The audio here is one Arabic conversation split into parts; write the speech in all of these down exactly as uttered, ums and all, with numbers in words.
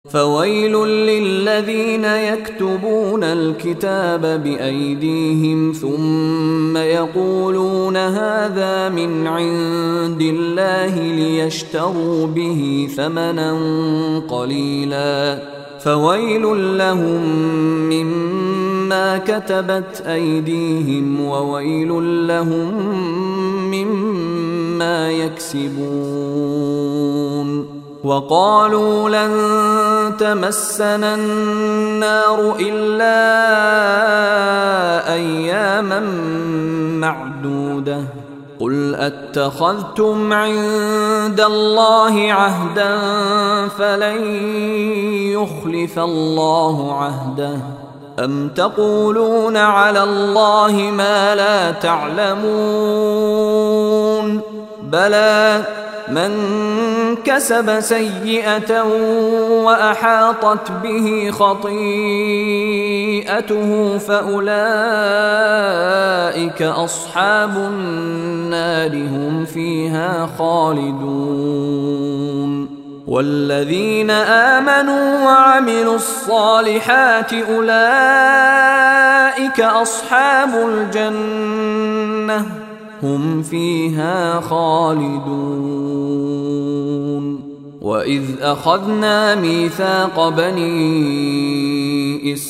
فويل للذين يكتبون الكتاب بأيديهم ثم يقولون هذا من عند الله ليشتروا به ثمنا قليلا فويل لهم مما كتبت أيديهم وويل لهم مما يكسبون. وقالوا لن تمسنا النار إلا أياما معدودة قل أتخذتم عند الله عهدا فلن يخلف الله عهده أم تقولون على الله ما لا تعلمون بلى من كسب سيئة وأحاطت به خطيئته فأولئك أصحاب النار هم فيها خالدون. والذين آمنوا وعملوا الصالحات أولئك أصحاب الجنة هم فيها خالدون. وإذ أخذنا ميثاق بني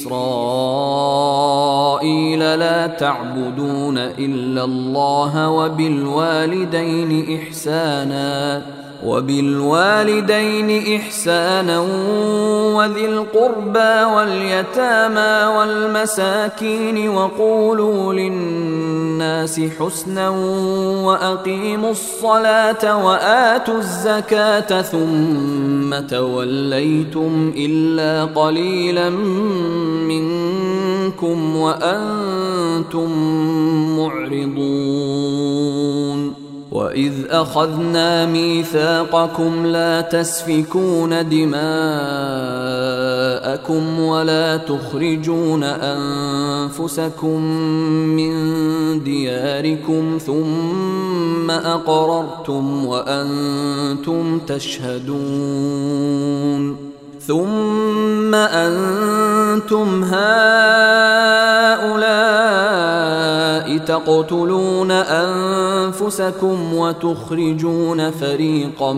إسرائيل لا تعبدون إلا الله وبالوالدين إحسانا وبالوالدين إحسانا وذي القربى واليتامى والمساكين وقولوا للناس حسنا وأقيموا الصلاة وآتوا الزكاة ثم توليتم إلا قليلا منكم وأنتم معرضون. وإذ أخذنا ميثاقكم لا تسفكون دماءكم ولا تخرجون أنفسكم من دياركم ثم أقررتم وأنتم تشهدون ثم أنتم هؤلاء تقتلون أنفسكم وتخرجون فريقا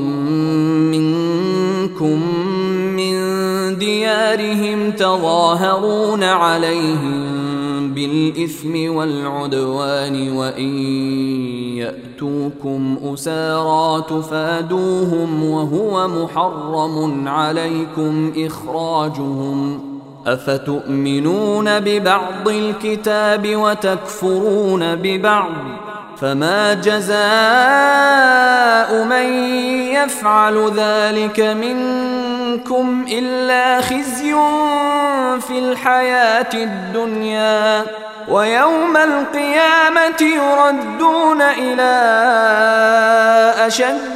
منكم من ديارهم تظاهرون عليهم بالإثم والعدوان وإن يأتوكم أسارى تفادوهم وهو محرم عليكم إخراجهم أفتؤمنون ببعض الكتاب وتكفرون ببعض فما جزاء من يفعل ذلك منكم إلا خزي في الحياة الدنيا ويوم القيامة يردون إلى أشد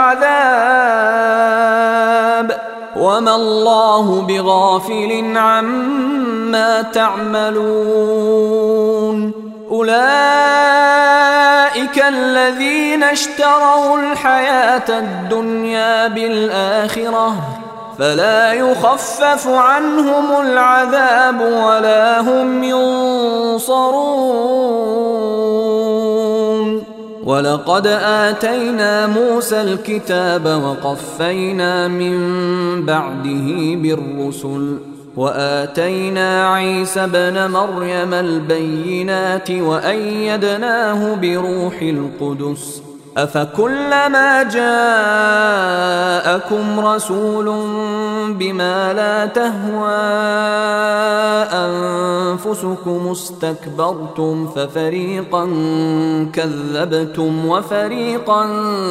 العذاب وما الله بغافل عما تعملون. أولئك الذين اشتروا الحياة الدنيا بالآخرة فلا يخفف عنهم العذاب ولا هم ينصرون. ولقد آتينا موسى الكتاب وقفينا من بعده بالرسل وآتينا عيسى ابن مريم البينات وأيدناه بروح القدس أفكلما جاءكم رسول بما لا تهوى أنفسكم استكبرتم ففريقا كذبتم وفريقا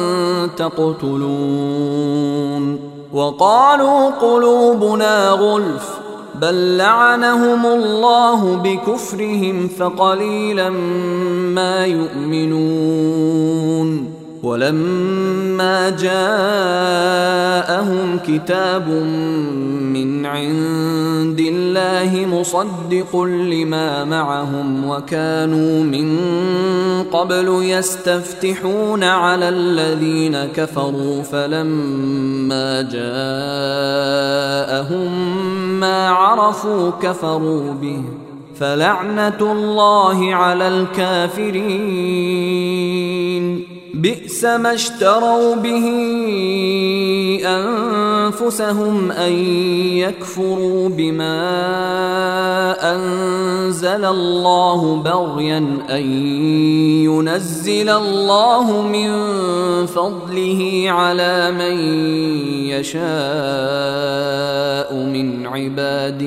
تقتلون. وقالوا قلوبنا غلف بل لعنهم الله بكفرهم فقليلا ما يؤمنون. ولما جاءهم كتاب من عند عند الله مصدق لما معهم وكانوا من قبل يستفتحون على الذين كفروا فلما جاءهم ما عرفوا كفروا به فلعنة الله على الكافرين بئس ما اشتروا به أنفسهم أن يكفروا بما أنزل الله بغيا أن ينزل الله من فضله على من يشاء من عباده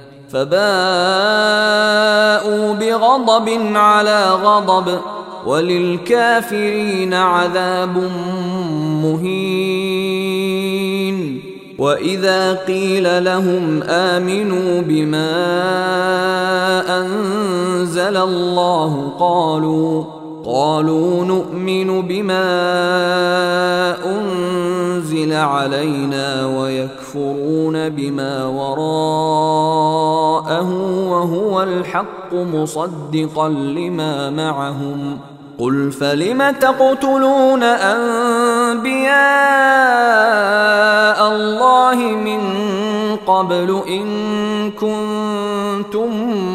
فباءوا بغضب على غضب وللكافرين عذاب مهين. وإذا قيل لهم آمنوا بما أنزل الله قالوا قالوا نؤمن بما أنزل علينا ويكفرون بما وراءه وهو الحق مصدقا لما معهم قل فلم تقتلون أنبياء الله من قبل إن كنتم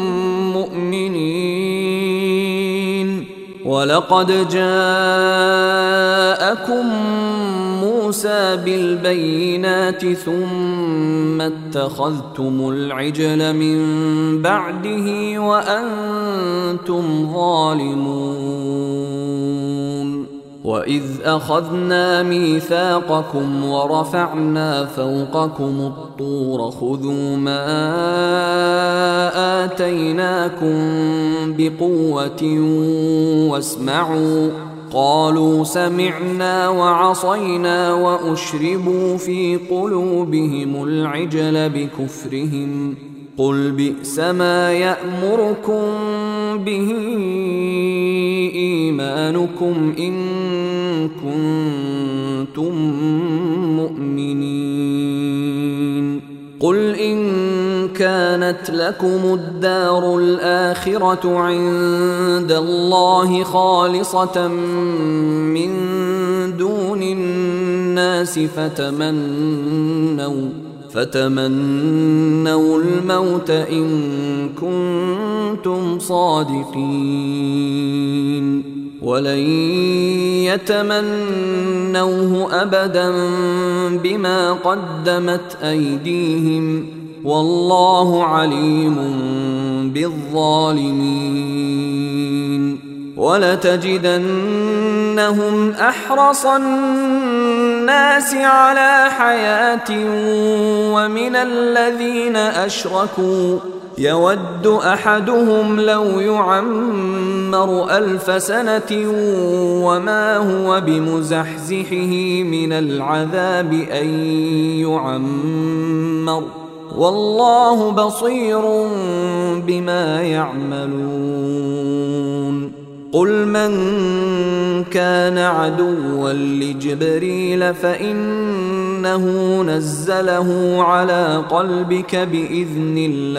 مؤمنين ولقد جاءكم موسى بالبينات ثم اتخذتم العجل من بعده وأنتم ظالمون. وإذ أخذنا ميثاقكم ورفعنا فوقكم الطور خذوا ما آتيناكم بقوة واسمعوا قالوا سمعنا وعصينا وأشربوا في قلوبهم العجل بكفرهم قل بئس ما يأمركم به إيمانكم إن كنتم مؤمنين. قل إن كانت لكم الدار الآخرة عند الله خالصة من دون الناس فتمنوا فتمنوا الموت إن كنتم صادقين ولن يتمنوه أبدا بما قدمت أيديهم والله عليم بالظالمين. ولتجدنهم أحرص الناس على حياة ومن الذين أشركوا يود أحدهم لو يعمر ألف سنة وما هو بمزحزحه من العذاب أن يعمر والله بصير بما يعملون. قل من كان عدوا لجبريل فإنه نزله على قلبك بإذن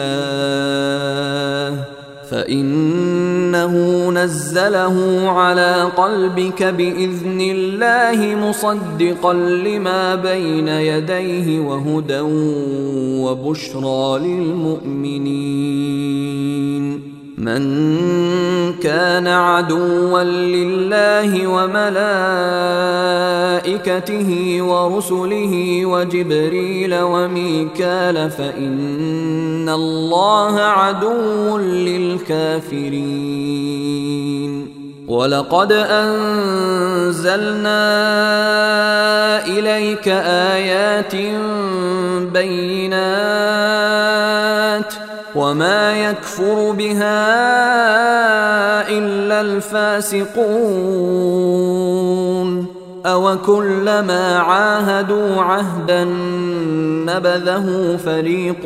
الله فإنه نزله على قلبك بإذن الله مصدقا لما بين يديه وهدى وبشرى للمؤمنين. من كان عدوا لله وملائكته ورسله وجبريل وميكال فإن الله عدو للكافرين. ولقد أنزلنا إليك آيات بينات وما يكفر بها إلا الفاسقون. أو كلما عاهدوا عهدا نبذه فريق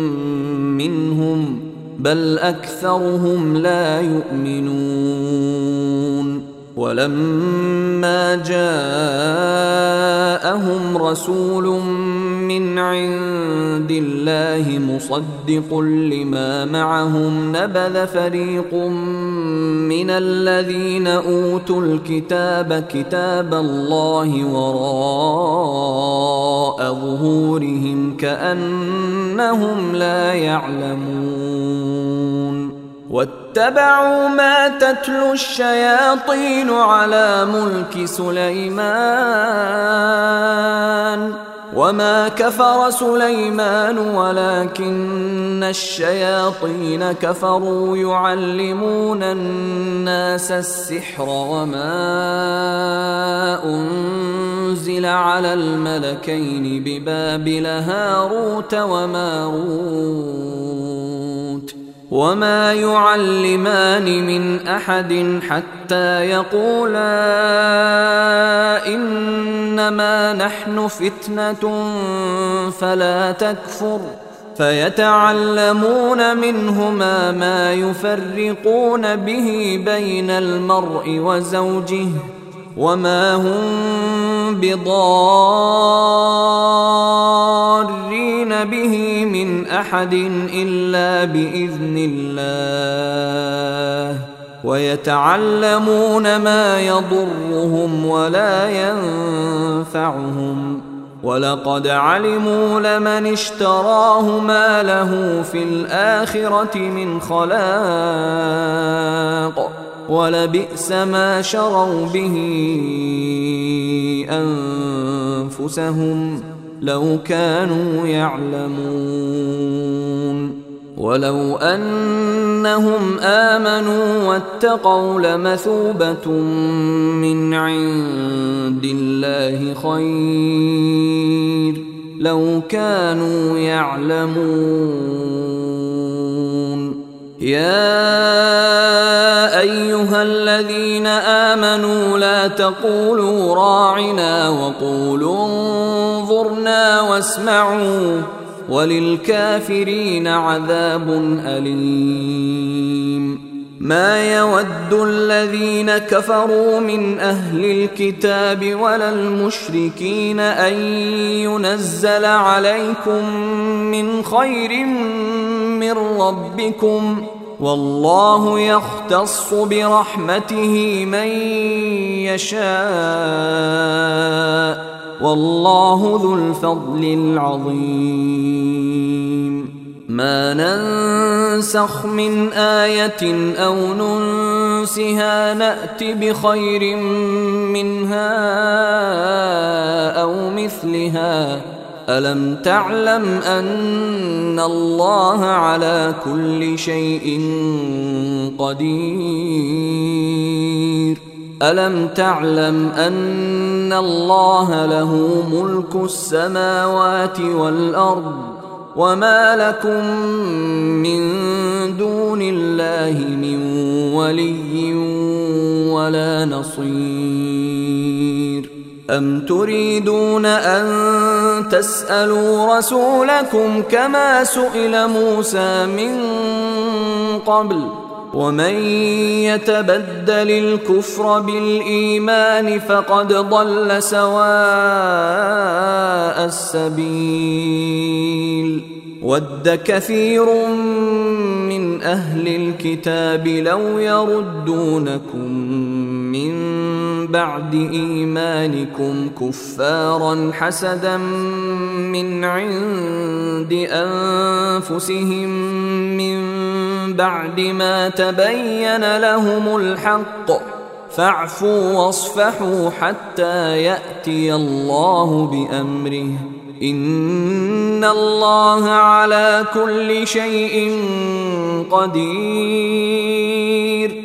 منهم بل أكثرهم لا يؤمنون. ولما جاءهم رسول من عند الله مصدق لما معهم نبذ فريق من الذين أوتوا الكتاب كتاب الله وراء ظهورهم كأنهم لا يعلمون واتبعوا ما تتلو الشياطين على ملك سليمان وما كفر سليمان ولكن الشياطين كفروا يعلمون الناس السحر وما أنزل على الملكين ببابل هاروت وماروت وما يعلمان من أحد حتى يقولا إنما نحن فتنة فلا تكفر فيتعلمون منهما ما يفرقون به بين المرء وزوجه وما هم بضارين به من أحد إلا بإذن الله ويتعلمون ما يضرهم ولا ينفعهم ولقد علموا لمن اشتراه ما له في الآخرة من خلاق ولبئس ما شروا به أنفسهم لو كانوا يعلمون ولو أنهم آمنوا واتقوا لمثوبة من عند الله خير لو كانوا يعلمون يا أيها الذين آمنوا لا تقولوا راعنا وقولوا انظرنا واسمعوا وللكافرين عذاب أليم ما يود الذين كفروا من أهل الكتاب ولا المشركين أن ينزل عليكم من خير من ربكم والله يختص برحمته من يشاء والله ذو الفضل العظيم ما ننسخ من آية أو ننسها نأت بخير منها أو مثلها ألم تعلم أن الله على كل شيء قدير ألم تعلم أن الله له ملك السماوات والأرض وما لكم من دون الله من ولي ولا نصير أم تريدون أن تسألوا رسولكم كما سئل موسى من قبل ومن يتبدل الكفر بالإيمان فقد ضل سواء السبيل ود كثير من أهل الكتاب لو يردونكم من بعد إيمانكم كفارا حسدا من عند أنفسهم من بعد ما تبين لهم الحق فاعفوا واصفحوا حتى يأتي الله بأمره إن الله على كل شيء قدير